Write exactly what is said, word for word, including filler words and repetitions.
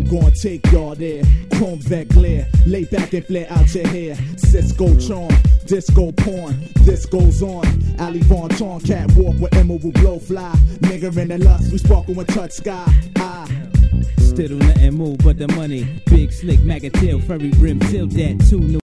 gonna take y'all there. Chrome vet glare, lay back and flare out your hair. Cisco charm, disco porn, this goes on. Ali Von Tong, catwalk with emerald glow fly. Nigga in the lust, we sparkle and touch sky. Ah. Still nothing move but the money. Big slick, maggot tail, furry rim, till that two new.